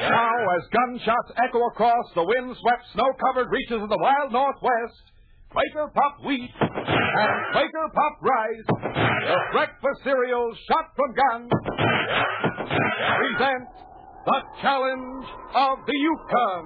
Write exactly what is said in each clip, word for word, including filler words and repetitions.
Now, as gunshots echo across the wind-swept, snow-covered reaches of the wild Northwest, Quaker Puffed Wheat and Quaker Puffed Rice, the breakfast cereals shot from guns, present the Challenge of the Yukon.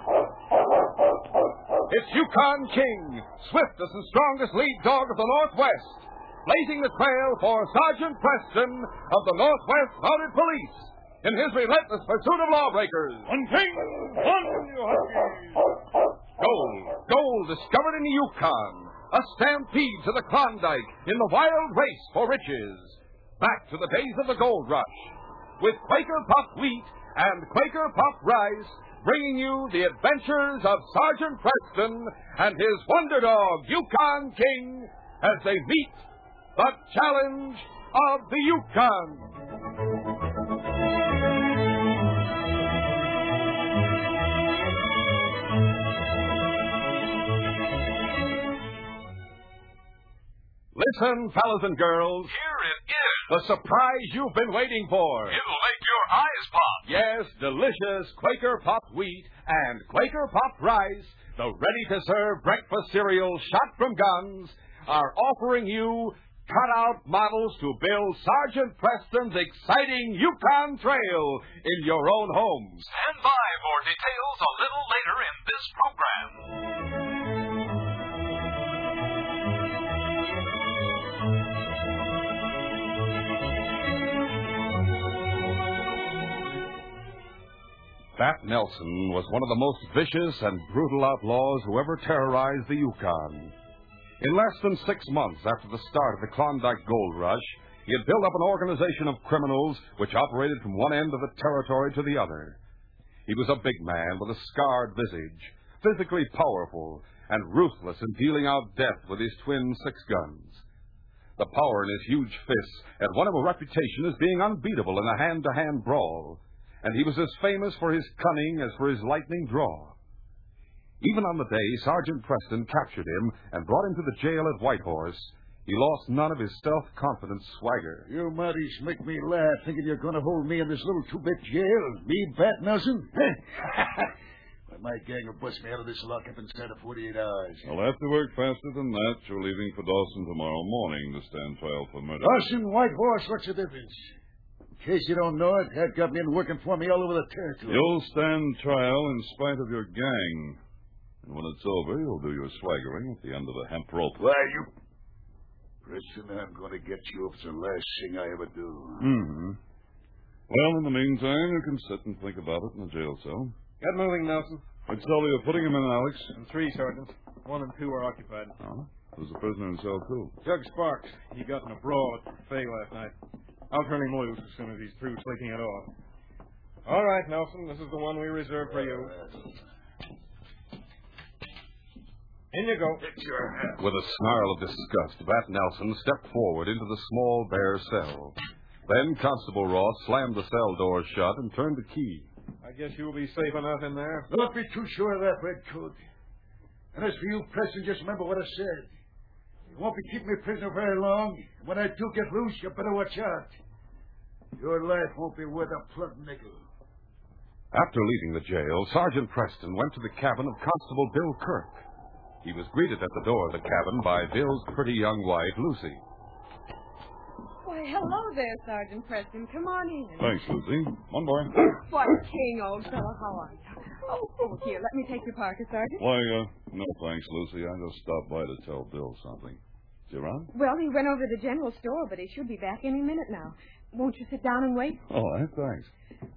It's Yukon King, swiftest and strongest lead dog of the Northwest, blazing the trail for Sergeant Preston of the Northwest Mounted Police in his relentless pursuit of lawbreakers. One thing, one, you huskies. Gold, gold discovered in the Yukon, a stampede to the Klondike in the wild race for riches. Back to the days of the gold rush, with Quaker Puffed Wheat and Quaker Puffed Rice, bringing you the adventures of Sergeant Preston and his wonder dog, Yukon King, as they meet the Challenge of the Yukon. Listen, fellas and girls. Here it is. The surprise you've been waiting for. It'll make your eyes pop. Yes, delicious Quaker Puffed Wheat and Quaker Puffed Rice, the ready-to-serve breakfast cereals shot from guns, are offering you cut-out models to build Sergeant Preston's exciting Yukon Trail in your own homes. Stand by for details a little later in this program. Bat Nelson was one of the most vicious and brutal outlaws who ever terrorized the Yukon. In less than six months after the start of the Klondike Gold Rush, he had built up an organization of criminals which operated from one end of the territory to the other. He was a big man with a scarred visage, physically powerful, and ruthless in dealing out death with his twin six-guns. The power in his huge fists had won him a reputation as being unbeatable in a hand-to-hand brawl, and he was as famous for his cunning as for his lightning draw. Even on the day Sergeant Preston captured him and brought him to the jail at Whitehorse, he lost none of his stealth-confident swagger. You muddies make me laugh, thinking you're going to hold me in this little two-bit jail. Me, Bat Nelson? Well, my gang will bust me out of this lockup inside of forty-eight hours. I'll have to work faster than that. You're leaving for Dawson tomorrow morning to stand trial for murder. Dawson, Whitehorse, what's the difference? In case you don't know it, that got men working for me all over the territory. You'll stand trial in spite of your gang. And when it's over, you'll do your swaggering at the end of the hemp rope. Why, you... Preston, I'm going to get you if it's the last thing I ever do. Mm-hmm. Well, in the meantime, you can sit and think about it in the jail cell. Get moving, Nelson. Which cell are you putting him in, Alex? And three, Sergeant. One and two are occupied. Oh? There's a prisoner in cell two. Jug Sparks. He got in a brawl at Fay last night. I'll turn him loose as soon as he's through sleeping it off. All right, Nelson. This is the one we reserved for you. In you go. With a snarl of disgust, Bat Nelson stepped forward into the small, bare cell. Then Constable Ross slammed the cell door shut and turned the key. I guess you'll be safe enough in there. Don't be too sure of that, Redcoat. And as for you, Preston, just remember what I said. You won't be keeping me prisoner very long. When I do get loose, you better watch out. Your life won't be worth a plug nickel. After leaving the jail, Sergeant Preston went to the cabin of Constable Bill Kirk. He was greeted at the door of the cabin by Bill's pretty young wife, Lucy. Why, hello there, Sergeant Preston. Come on in. Thanks, Lucy. One boy. What a king, old fellow. How are you? Oh, oh, here, let me take your parka, Sergeant. Why, uh, no thanks, Lucy. I just stopped by to tell Bill something. Is he around? Well, he went over to the general store, but he should be back any minute now. Won't you sit down and wait? All right, thanks.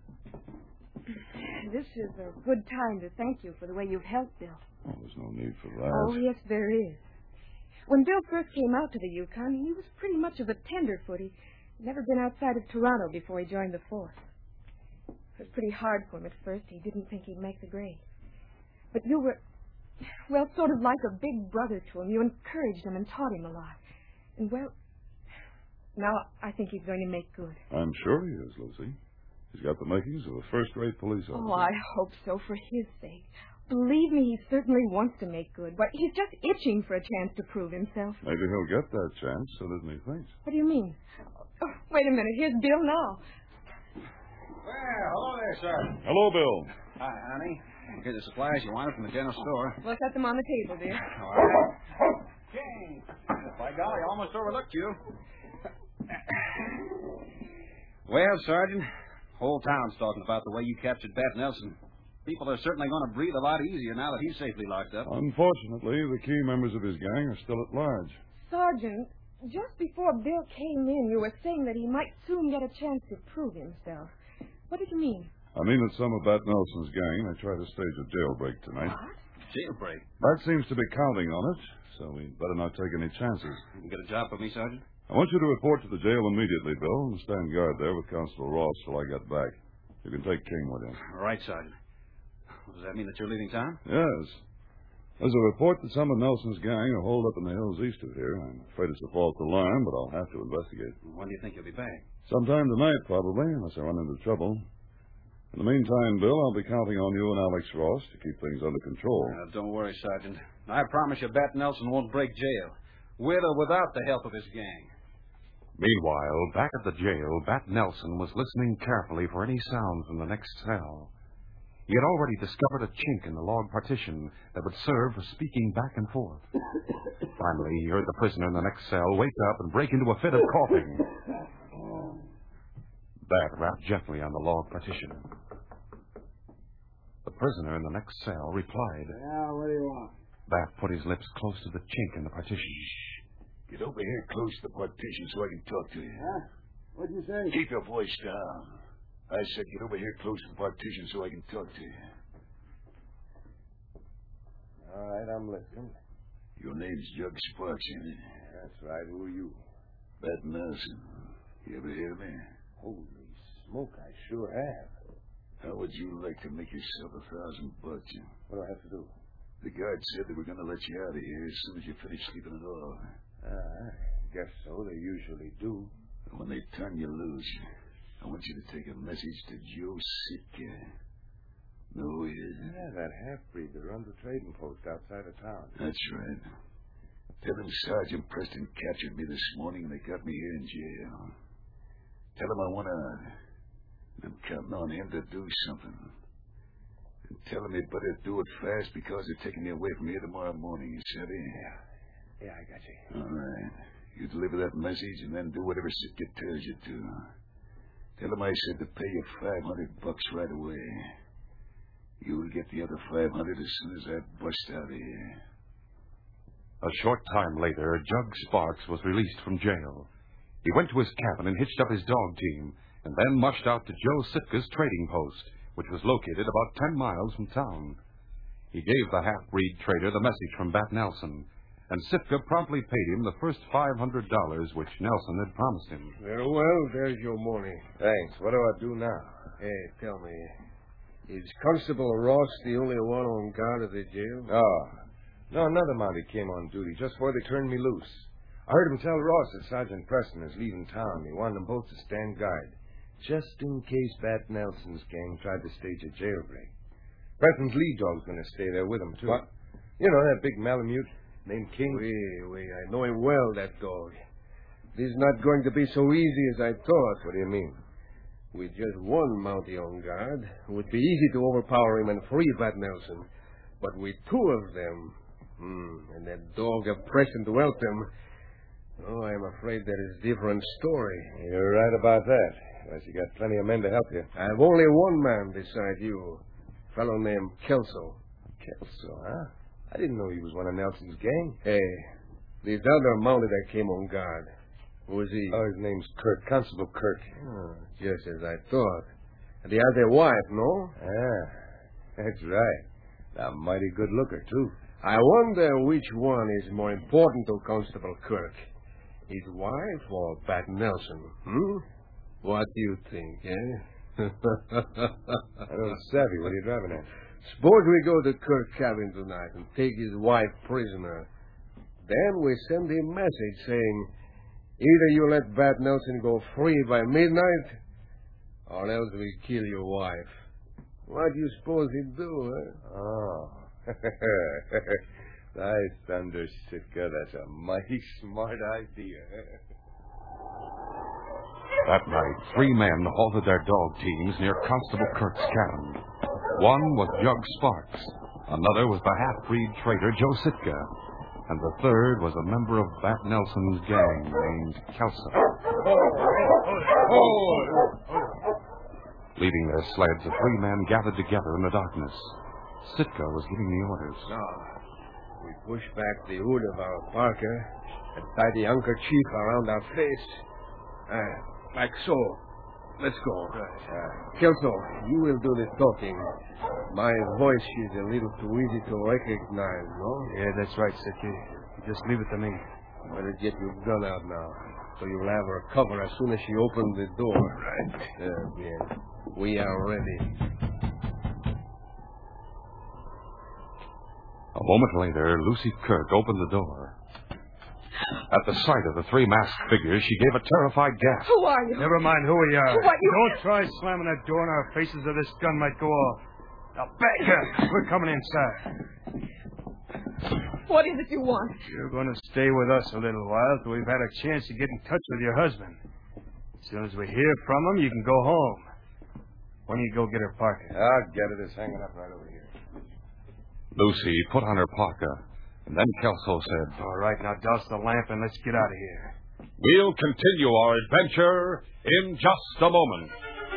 This is a good time to thank you for the way you've helped Bill. Oh, there's no need for that. Oh, yes, there is. When Bill first came out to the Yukon, he was pretty much of a tenderfoot. He'd never been outside of Toronto before he joined the force. It was pretty hard for him at first. He didn't think he'd make the grade. But you were, well, sort of like a big brother to him. You encouraged him and taught him a lot. And, well, now I think he's going to make good. I'm sure he is, Lucy. He's got the makings of a first-rate police officer. Oh, I hope so, for his sake. Believe me, he certainly wants to make good. But he's just itching for a chance to prove himself. Maybe he'll get that chance sooner than he thinks. What do you mean? Oh, wait a minute. Here's Bill now. Well, hello there, Sergeant. Hello, Bill. Hi, honey. Here's the supplies you wanted from the general store. We'll set them on the table, dear. All right. Okay. By golly, I almost overlooked you. Well, Sergeant, whole town's talking about the way you captured Bat Nelson. People are certainly going to breathe a lot easier now that he's safely locked up. Unfortunately, the key members of his gang are still at large. Sergeant, just before Bill came in, you were saying that he might soon get a chance to prove himself. What did you mean? I mean that some of Bat Nelson's gang may try to stage a jailbreak tonight. What? Jailbreak? Bat seems to be counting on it, so we'd better not take any chances. You can get a job for me, Sergeant? I want you to report to the jail immediately, Bill, and stand guard there with Constable Ross till I get back. You can take King with you. All right, Sergeant. Does that mean that you're leaving town? Yes. There's a report that some of Nelson's gang are holed up in the hills east of here. I'm afraid it's a false alarm, but I'll have to investigate. When do you think you'll be back? Sometime tonight, probably, unless I run into trouble. In the meantime, Bill, I'll be counting on you and Alex Ross to keep things under control. Uh, don't worry, Sergeant. I promise you Bat Nelson won't break jail, with or without the help of his gang. Meanwhile, back at the jail, Bat Nelson was listening carefully for any sound from the next cell. He had already discovered a chink in the log partition that would serve for speaking back and forth. Finally, he heard the prisoner in the next cell wake up and break into a fit of coughing. Bat rapped gently on the log partition. The prisoner in the next cell replied. Yeah, what do you want? Bat put his lips close to the chink in the partition. Get over here close to the partition so I can talk to you. Huh? What'd you say? Keep your voice down. I said get over here close to the partition so I can talk to you. All right, I'm listening. Your name's Jug Sparks, ain't it? That's right. Who are you? Bat Nelson. You ever hear of me? Holy smoke, I sure have. How would you like to make yourself a thousand bucks? What do I have to do? The guard said they were going to let you out of here as soon as you finish sleeping it off. Uh, I guess so. They usually do. And when they turn you loose, I want you to take a message to Joe Sitka. Know who he is? Yeah, that half-breed that runs a trading post outside of town. That's right. Tell him Sergeant Preston captured me this morning and they got me here in jail. Tell him I want out. I'm counting on him to do something. And tell him he'd better do it fast because they're taking me away from here tomorrow morning, you said he? Yeah. Yeah, I got you. All right. You deliver that message and then do whatever Sitka tells you to. Tell him I said to pay you five hundred bucks right away. You'll get the other five hundred as soon as I bust out of here. A short time later, Jug Sparks was released from jail. He went to his cabin and hitched up his dog team, and then mushed out to Joe Sitka's trading post, which was located about ten miles from town. He gave the half-breed trader the message from Bat Nelson, and Sitka promptly paid him the first five hundred dollars which Nelson had promised him. Very well, there's your money. Thanks. What do I do now? Hey, tell me, is Constable Ross the only one on guard at the jail? Oh. No, another Mountie came on duty just before they turned me loose. I heard him tell Ross that Sergeant Preston is leaving town. He wanted them both to stand guard, just in case Bat Nelson's gang tried to stage a jailbreak. Preston's lead dog's going to stay there with him, too. What? You know, that big Malamute named King? Wait, wait, I know him well, that dog. This is not going to be so easy as I thought. What do you mean? With just one Mountie on guard, it would be easy to overpower him and free Bat Nelson. But with two of them, hmm, and that dog of Preston to help him, oh, I'm afraid that is a different story. You're right about that. Unless you got plenty of men to help you. I've only one man beside you, a fellow named Kelso. Kelso, huh? I didn't know he was one of Nelson's gang. Hey, this other Mountie that came on guard, who is he? Oh, his name's Kirk, Constable Kirk. Oh, just as I thought. And he has a wife, no? Ah, that's right. A mighty good looker, too. I wonder which one is more important to Constable Kirk, his wife or Bat Nelson, hmm? What do you think, eh? I don't savvy. What are you driving at? Suppose we go to Kirk's cabin tonight and take his wife prisoner. Then we send him a message saying, either you let Bat Nelson go free by midnight, or else we kill your wife. What do you suppose he'd do, eh? Oh. Nice thunder, Sitka. That's a mighty smart idea. That night, three men halted their dog teams near Constable Kirk's cabin. One was Jug Sparks. Another was the half-breed trader Joe Sitka. And the third was a member of Bat Nelson's gang named Kelso. Leaving their sleds, the three men gathered together in the darkness. Sitka was giving the orders. Now, we push back the hood of our parka and tie the handkerchief around our face. Ah, like so. Let's go. Right. Uh, Kelso, you will do the talking. My voice is a little too easy to recognize, no? Yeah, that's right, Sitka. Just leave it to me. Better get your gun out now, so you'll have her cover as soon as she opens the door. Right. Uh, yeah. We are ready. A moment later, Lucy Kirk opened the door. At the sight of the three masked figures, she gave a terrified gasp. Who are you? Never mind who we are. What, you... Don't try slamming that door in our faces or this gun might go off. Now back up. We're coming inside. What is it you want? You're going to stay with us a little while till we've had a chance to get in touch with your husband. As soon as we hear from him, you can go home. Why don't you go get her parka? I'll get it. It's hanging up right over here. Lucy put on her parka, and then Kelso said, All right, now douse the lamp and let's get out of here. We'll continue our adventure in just a moment.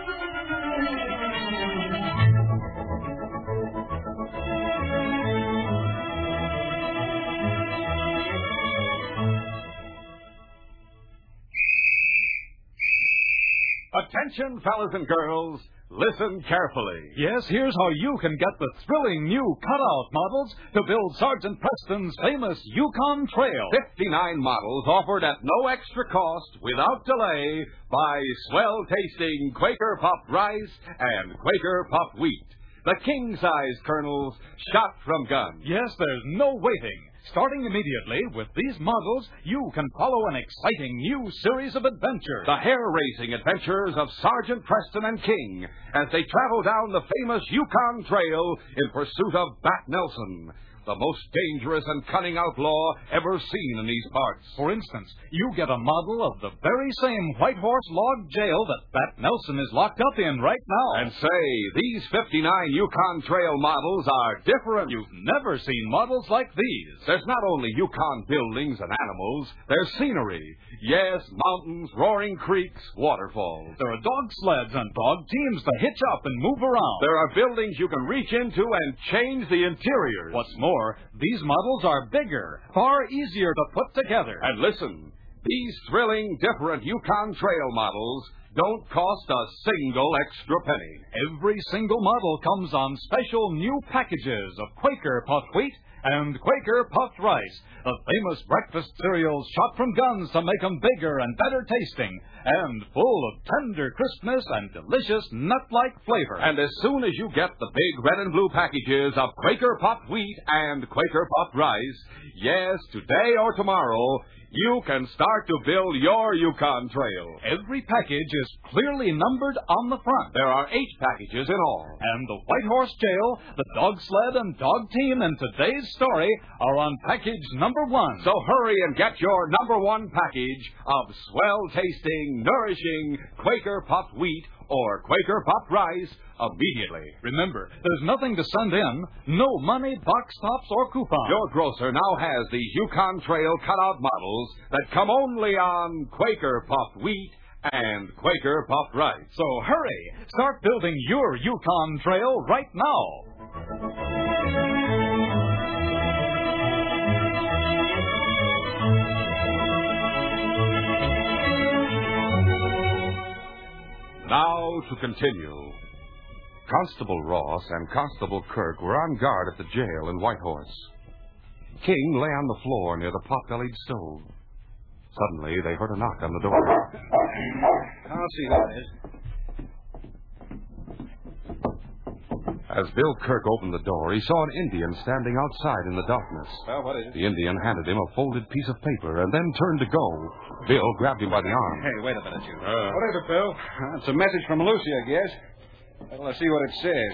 Attention, fellas and girls. Listen carefully. Yes, here's how you can get the thrilling new cutout models to build Sergeant Preston's famous Yukon Trail. fifty-nine models offered at no extra cost, without delay, by swell-tasting Quaker Puffed Rice and Quaker Puffed Wheat. The king-size kernels shot from guns. Yes, there's no waiting. Starting immediately with these models, you can follow an exciting new series of adventures. The hair-raising adventures of Sergeant Preston and King as they travel down the famous Yukon Trail in pursuit of Bat Nelson, the most dangerous and cunning outlaw ever seen in these parts. For instance, you get a model of the very same White Horse log jail that Bat Nelson is locked up in right now. And say, these fifty-nine Yukon Trail models are different. You've never seen models like these. There's not only Yukon buildings and animals, there's scenery. Yes, mountains, roaring creeks, waterfalls. There are dog sleds and dog teams to hitch up and move around. There are buildings you can reach into and change the interiors. What's more, these models are bigger, far easier to put together. And listen, these thrilling, different Yukon Trail models don't cost a single extra penny. Every single model comes on special new packages of Quaker Puffed Wheat and Quaker Puffed Rice, the famous breakfast cereals shot from guns to make them bigger and better tasting, and full of tender crispness and delicious nut-like flavor. And as soon as you get the big red and blue packages of Quaker Puffed Wheat and Quaker Puffed Rice, yes, today or tomorrow, you can start to build your Yukon Trail. Every package is clearly numbered on the front. There are eight packages in all. And the White Horse Jail, the Dog Sled, and Dog Team in today's story are on package number one. So hurry and get your number one package of swell-tasting, nourishing Quaker Puffed Wheat or Quaker Puffed Rice immediately. Remember, there's nothing to send in, no money, box tops, or coupons. Your grocer now has these Yukon Trail cutout models that come only on Quaker Puffed Wheat and Quaker Puffed Rice. So hurry, start building your Yukon Trail right now. Now to continue. Constable Ross and Constable Kirk were on guard at the jail in Whitehorse. King lay on the floor near the pot-bellied stove. Suddenly, they heard a knock on the door. I'll see who it is. As Bill Kirk opened the door, he saw an Indian standing outside in the darkness. Well, what is it? The Indian handed him a folded piece of paper and then turned to go. Bill grabbed him by the arm. Hey, wait a minute, you. Uh, What is it, Bill? Uh, it's a message from Lucy, I guess. Well, let's see what it says.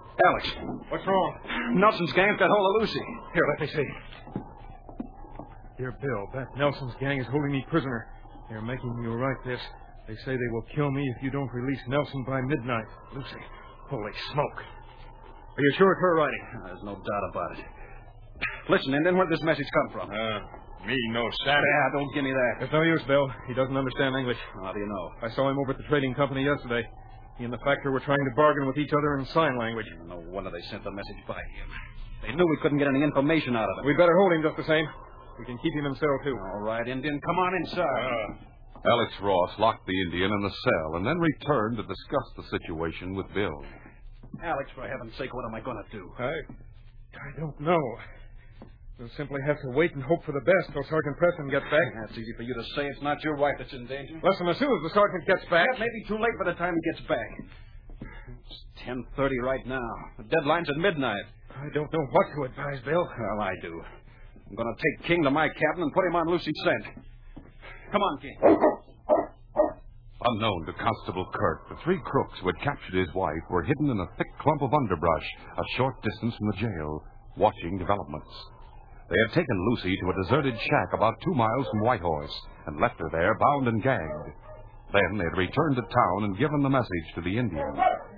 Alex. What's wrong? Nelson's gang's got hold of Lucy. Here, let me see. Dear Bill, Bat Nelson's gang is holding me prisoner. They're making me write this. They say they will kill me if you don't release Nelson by midnight. Lucy, holy smoke. Are you sure it's her writing? There's no doubt about it. Listen, Indian, where'd this message come from? Uh, me no Yeah, don't give me that. It's no use, Bill. He doesn't understand English. How do you know? I saw him over at the trading company yesterday. He and the factor were trying to bargain with each other in sign language. No wonder they sent the message by him. They knew we couldn't get any information out of him. We'd better hold him just the same. We can keep him in cell, too. All right, Indian, come on inside. Uh, Alex Ross locked the Indian in the cell and then returned to discuss the situation with Bill. Alex, for heaven's sake, what am I going to do? I... I don't know. We'll simply have to wait and hope for the best till Sergeant Preston gets back. That's easy for you to say. It's not your wife that's in danger. Listen, as soon as the sergeant gets back... That may be too late by the time he gets back. It's ten thirty right now. The deadline's at midnight. I don't know what to advise, Bill. Well, I do. I'm going to take King to my cabin and put him on Lucy's scent. Come on, King. Unknown to Constable Kirk, the three crooks who had captured his wife were hidden in a thick clump of underbrush a short distance from the jail, watching developments. They had taken Lucy to a deserted shack about two miles from Whitehorse and left her there bound and gagged. Then they had returned to town and given the message to the Indian.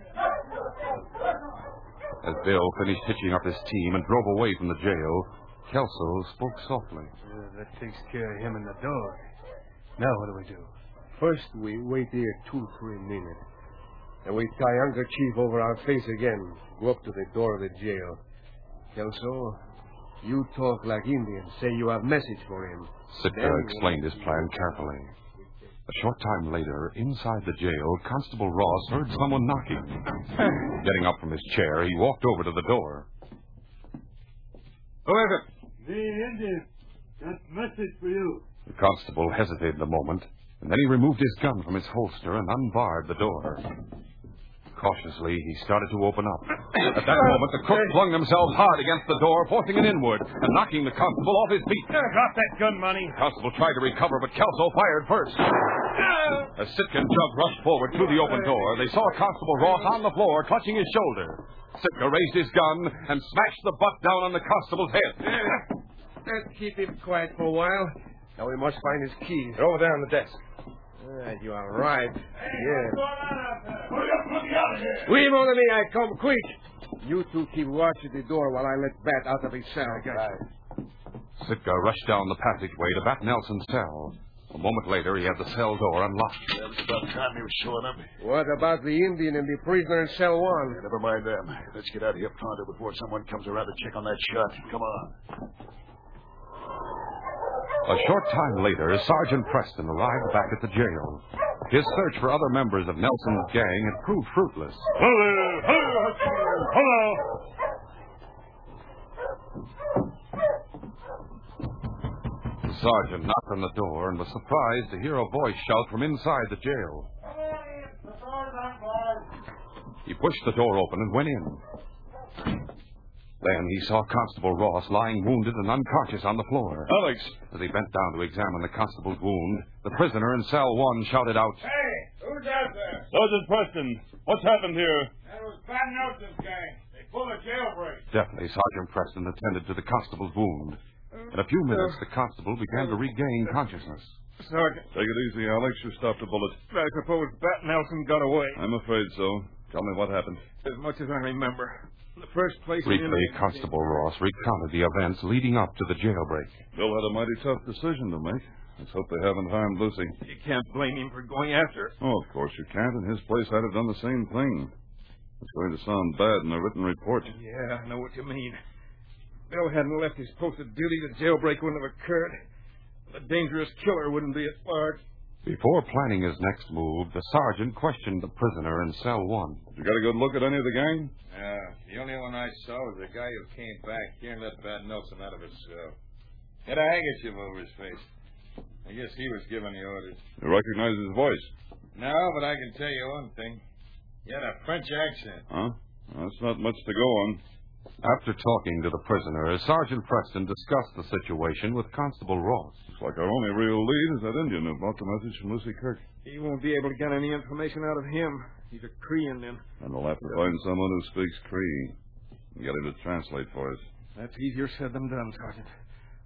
As Bill finished hitching up his team and drove away from the jail, Kelso spoke softly. Uh, that takes care of him and the dog. Now what do we do? First, we wait here two, three minutes. And we tie handkerchief over our face again. Go up to the door of the jail. Kelso, you talk like Indian. Say you have message for him. Sitka explained his plan carefully. A short time later, inside the jail, Constable Ross heard someone knocking. Getting up from his chair, he walked over to the door. Who is it? Me, Indian. Got message for you. The constable hesitated a moment, and then he removed his gun from his holster and unbarred the door. Cautiously, he started to open up. At that moment, the crooks flung themselves hard against the door, forcing it inward and knocking the constable off his feet. Drop that gun, Money. The constable tried to recover, but Kelso fired first. As Sitka and Jug rushed forward through the open door, they saw Constable Ross on the floor, clutching his shoulder. Sitka raised his gun and smashed the butt down on the constable's head. Let's keep him quiet for a while. Now we must find his keys. They're over there on the desk. Uh, you are right. Hey, Yeah. what's going on out there? Hurry up, let me out of here. We, mon ami, I come quick. You two keep watching the door while I let Bat out of his cell. Right. Sitka rushed down the passageway to Bat Nelson's cell. A moment later, he had the cell door unlocked. Well, it's about time he was showing up. What about the Indian and the prisoner in cell one? Never mind them. Let's get out of here pronto before someone comes around to check on that shot. Come on. A short time later, Sergeant Preston arrived back at the jail. His search for other members of Nelson's gang had proved fruitless. Hello, hello, hello. The sergeant knocked on the door and was surprised to hear a voice shout from inside the jail. He pushed the door open and went in. Then he saw Constable Ross lying wounded and unconscious on the floor. Alex. As he bent down to examine the constable's wound, the prisoner in cell one shouted out, Hey, who's out there? Sergeant Preston, what's happened here? That was Pat Nelson's gang. They pulled a jailbreak. Deftly, Sergeant Preston attended to the constable's wound. In a few minutes, the constable began to regain consciousness. Sergeant, Take it easy, Alex. You stopped a bullet. I suppose Bat Nelson got away. I'm afraid so. Tell me what happened. As much as I remember. In the first place... Briefly, Constable Ross recounted the events leading up to the jailbreak. Bill had a mighty tough decision to make. Let's hope they haven't harmed Lucy. You can't blame him for going after her. Oh, of course you can't. In his place, I'd have done the same thing. It's going to sound bad in a written report. Yeah, I know what you mean. Bill hadn't left his post of duty, the jailbreak wouldn't have occurred. The dangerous killer wouldn't be at large. Before planning his next move, the sergeant questioned the prisoner in cell one. Did you get a good look at any of the gang? Yeah, the only one I saw was the guy who came back here and let Bat Nelson out of his cell. Had a handkerchief over his face. I guess he was giving the orders. You recognize his voice? No, but I can tell you one thing. He had a French accent. Huh? Well, that's not much to go on. After talking to the prisoner, Sergeant Preston discussed the situation with Constable Ross. Looks like our only real lead is that Indian who brought the message from Lucy Kirk. He won't be able to get any information out of him. He's a Cree Indian. And we'll have to find someone who speaks Cree and get him to translate for us. That's easier said than done, Sergeant.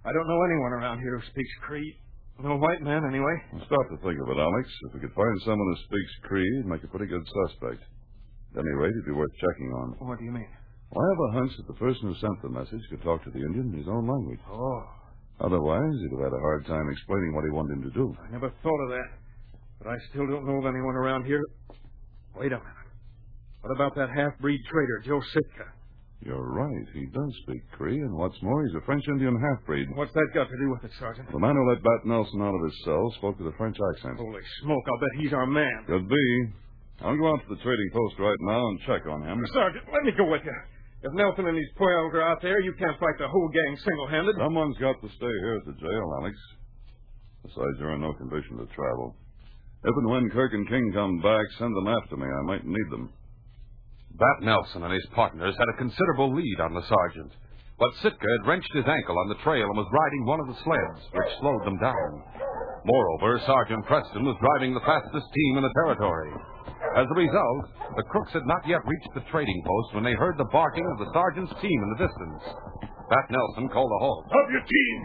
I don't know anyone around here who speaks Cree. No white man, anyway. Well, stop to think of it, Alex. If we could find someone who speaks Cree, it'd make a pretty good suspect. At any rate, it'd be worth checking on. What do you mean? Well, I have a hunch that the person who sent the message could talk to the Indian in his own language. Oh. Otherwise, he'd have had a hard time explaining what he wanted him to do. I never thought of that. But I still don't know of anyone around here. Wait a minute. What about that half-breed trader, Joe Sitka? You're right. He does speak Cree, and what's more, he's a French-Indian half-breed. What's that got to do with it, Sergeant? The man who let Bat Nelson out of his cell spoke with a French accent. Holy smoke, I'll bet he's our man. Could be. I'll go out to the trading post right now and check on him. Sergeant, let me go with you. If Nelson and his pals are out there, you can't fight the whole gang single-handed. Someone's got to stay here at the jail, Alex. Besides, you're in no condition to travel. If and when Kirk and King come back, send them after me. I might need them. Bat Nelson and his partners had a considerable lead on the sergeant. But Sitka had wrenched his ankle on the trail and was riding one of the sleds, which slowed them down. Moreover, Sergeant Preston was driving the fastest team in the territory. As a result, the crooks had not yet reached the trading post when they heard the barking of the sergeant's team in the distance. Bat Nelson called a halt. Up your team!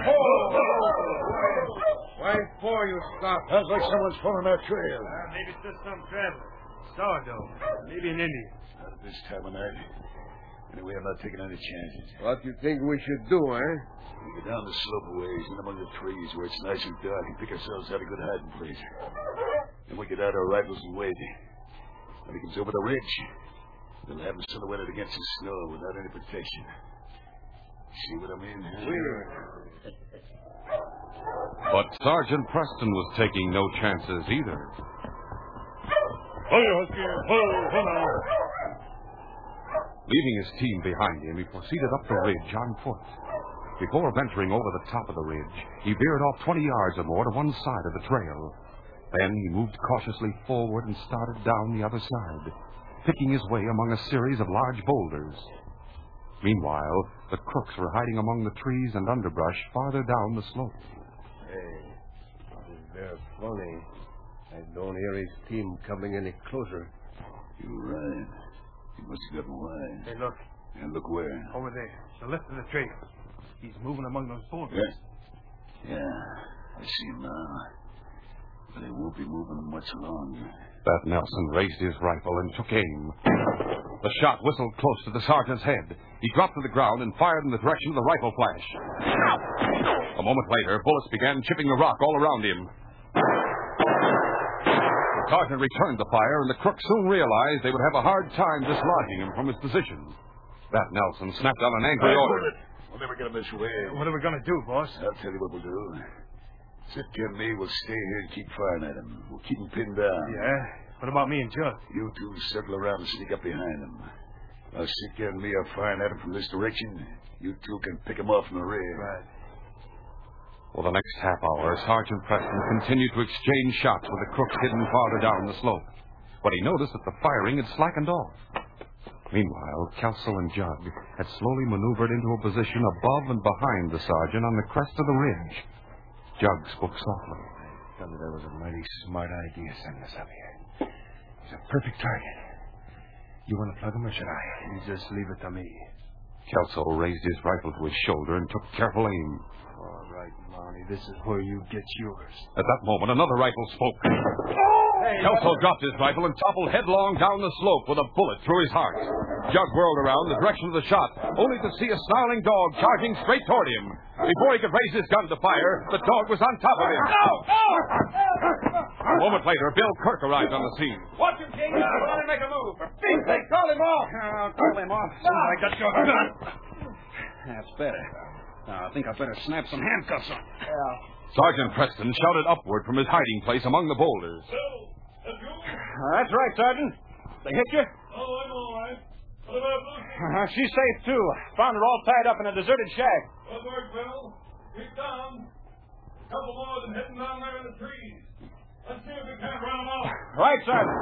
Why for you stop? Sounds like someone's following our trail. Uh, maybe it's just some traveler. Sourdough. Maybe an Indian. Not at this time of night. Anyway, I'm not taking any chances. What do you think we should do, eh? We go down the slope a ways and among the trees where it's nice and dark and pick ourselves out a good hiding place. Then we get out our rifles and wait. When he comes over the ridge, we'll have him silhouetted against the snow without any protection. See what I mean? But Sergeant Preston was taking no chances either. Leaving his team behind him, he proceeded up the ridge on foot. Before venturing over the top of the ridge, he veered off twenty yards or more to one side of the trail. Then he moved cautiously forward and started down the other side, picking his way among a series of large boulders. Meanwhile, the crooks were hiding among the trees and underbrush farther down the slope. Hey, it's very funny. I don't hear his team coming any closer. You're right. He must have gotten away. Hey, look. And look where? Over there. The left of the trail. He's moving among those boulders. Yeah. Yeah. I see him now. But he won't be moving much longer. Bat Nelson raised his rifle and took aim. The shot whistled close to the sergeant's head. He dropped to the ground and fired in the direction of the rifle flash. A moment later, bullets began chipping the rock all around him. The sergeant returned the fire, and the crooks soon realized they would have a hard time dislodging him from his position. Bat Nelson snapped out an angry order. We'll never get him this way. What are we going to do, boss? I'll tell you what we'll do. Sitka and me will stay here and keep firing at him. We'll keep him pinned down. Yeah? What about me and Judd? You two circle around and sneak up behind him. While Sitka and me are firing at him from this direction, you two can pick him off from the rear. Right. For the next half hour, Sergeant Preston continued to exchange shots with the crooks hidden farther down the slope. But he noticed that the firing had slackened off. Meanwhile, Kelso and Judd had slowly maneuvered into a position above and behind the sergeant on the crest of the ridge. Judd spoke softly. I thought that was a mighty smart idea, sending us up here. He's a perfect target. You want to plug him, or should I? You just leave it to me. Kelso raised his rifle to his shoulder and took careful aim. All right, Monty, this is where you get yours. At that moment, another rifle spoke. Kelso dropped his rifle and toppled headlong down the slope with a bullet through his heart. Judd whirled around the direction of the shot, only to see a snarling dog charging straight toward him. Before he could raise his gun to fire, the dog was on top of him. No! No! A moment later, Bill Kirk arrived on the scene. Watch him, King. Let him make a move. For Pete's sake, call him off. Uh, call him off. Soon as I got your gun. That's better. Uh, I think I'd better snap some handcuffs on. Yeah. Sergeant Preston shouted upward from his hiding place among the boulders. Uh, that's right, Sergeant. They hit you? Oh, I'm all right. What about Lucy? Uh, she's safe, too. Found her all tied up in a deserted shack. Good work, Bill. Keep down. A couple more than hidden down there in the trees. Let's see if we can't run them out. Right, Sergeant.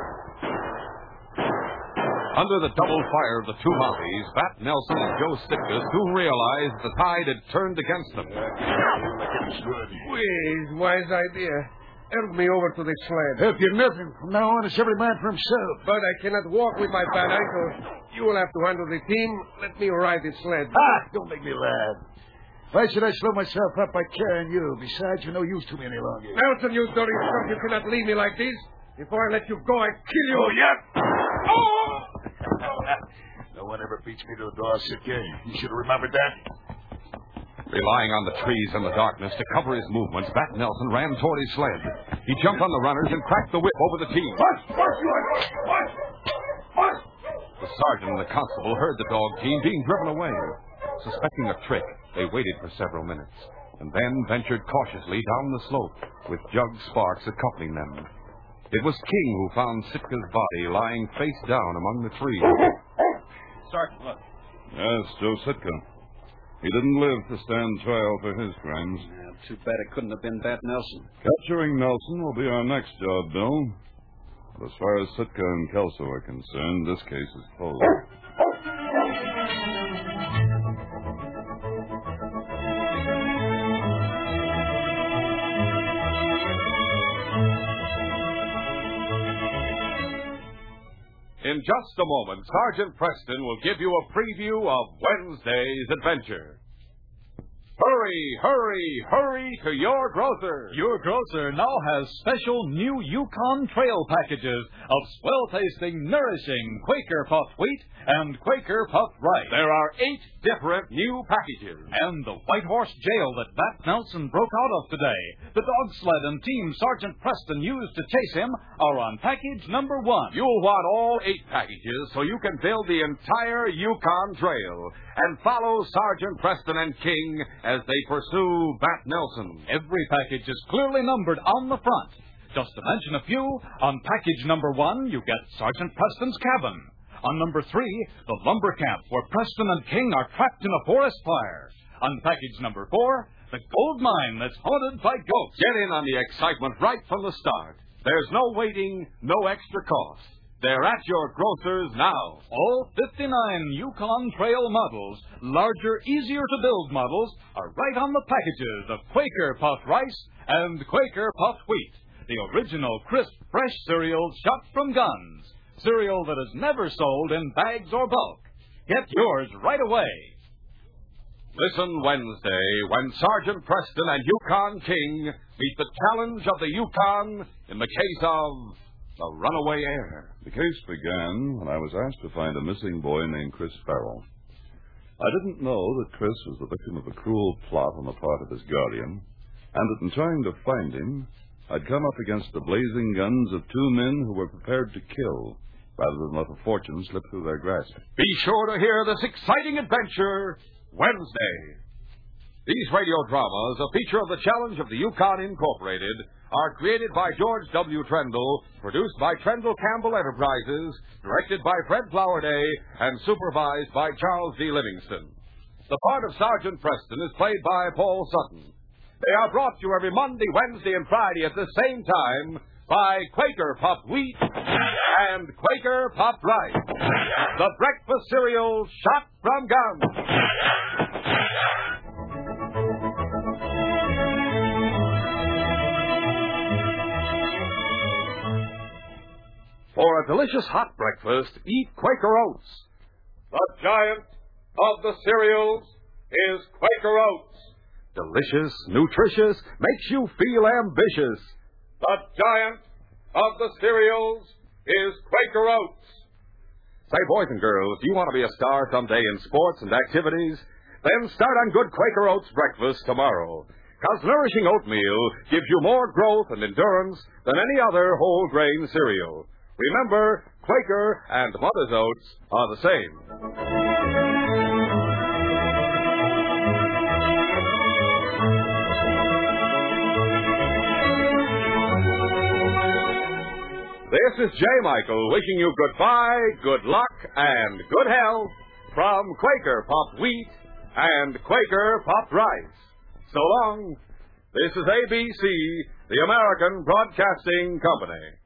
Under the double fire of the two Mounties, Bat Nelson and Joe Sitka soon realized the tide had turned against them. Please, wise idea. Help me over to the sled. Help you nothing. From now on, it's every man for himself. But I cannot walk with my bad ankle. You will have to handle the team. Let me ride the sled. Ah, don't make me laugh. Why should I slow myself up by carrying you? Besides, you're no use to me any longer. Nelson, you dirty scum, you cannot leave me like this. Before I let you go, I kill you. Oh, yeah? Oh! No one ever beats me to the door, Sitka. You should have remembered that. Relying on the trees and the darkness to cover his movements, Bat Nelson ran toward his sled. He jumped on the runners and cracked the whip over the team. What? What? What? What? The sergeant and the constable heard the dog team being driven away. Suspecting a trick, they waited for several minutes, and then ventured cautiously down the slope, with Jug Sparks accompanying them. It was King who found Sitka's body lying face down among the trees. Sergeant, look. Yes, Joe Sitka. He didn't live to stand trial for his crimes. Yeah, too bad it couldn't have been Bat Nelson. Capturing Nelson will be our next job, Bill. But as far as Sitka and Kelso are concerned, this case is closed. In just a moment, Sergeant Preston will give you a preview of Wednesday's adventure. Hurry, hurry, hurry to your grocer. Your grocer now has special new Yukon Trail packages of swell-tasting, nourishing Quaker puffed wheat and Quaker puffed rice. There are eight different new packages. And the White Horse Jail that Bat Nelson broke out of today, the dog sled and team Sergeant Preston used to chase him, are on package number one. You'll want all eight packages so you can build the entire Yukon Trail and follow Sergeant Preston and King as they pursue Bat Nelson. Every package is clearly numbered on the front. Just to mention a few, on package number one, you get Sergeant Preston's cabin. On number three, the lumber camp where Preston and King are trapped in a forest fire. On package number four, the gold mine that's haunted by ghosts. Get in on the excitement right from the start. There's no waiting, no extra cost. They're at your grocer's now. All fifty-nine Yukon Trail models, larger, easier-to-build models, are right on the packages of Quaker puffed rice and Quaker puffed wheat, the original crisp, fresh cereal shot from guns, cereal that is never sold in bags or bulk. Get yours right away. Listen Wednesday when Sergeant Preston and Yukon King meet the challenge of the Yukon in the case of the runaway heir. The case began when I was asked to find a missing boy named Chris Farrell. I didn't know that Chris was the victim of a cruel plot on the part of his guardian, and that in trying to find him, I'd come up against the blazing guns of two men who were prepared to kill rather than let a fortune slip through their grasp. Be sure to hear this exciting adventure Wednesday. These radio dramas, a feature of the Challenge of the Yukon Incorporated, are created by George W. Trendle, produced by Trendle Campbell Enterprises, directed by Fred Flowerday, and supervised by Charles D. Livingston. The part of Sergeant Preston is played by Paul Sutton. They are brought to you every Monday, Wednesday, and Friday at the same time by Quaker Puffed Wheat and Quaker Puffed Rice, the breakfast cereal shot from guns. For a delicious hot breakfast, eat Quaker Oats. The giant of the cereals is Quaker Oats. Delicious, nutritious, makes you feel ambitious. The giant of the cereals is Quaker Oats. Say, boys and girls, do you want to be a star someday in sports and activities? Then start on good Quaker Oats breakfast tomorrow. Because nourishing oatmeal gives you more growth and endurance than any other whole grain cereal. Remember, Quaker and Mother's Oats are the same. This is J. Michael wishing you goodbye, good luck, and good health from Quaker Puffed Wheat and Quaker Puffed Rice. So long. This is A B C, the American Broadcasting Company.